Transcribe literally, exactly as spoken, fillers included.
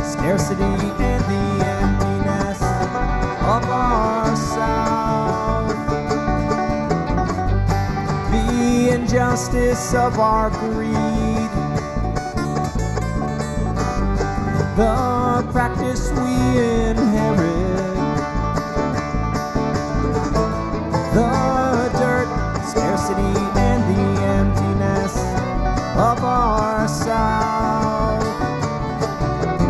scarcity and the emptiness of our South, the injustice of our greed, the practice we inherit, the dirt, scarcity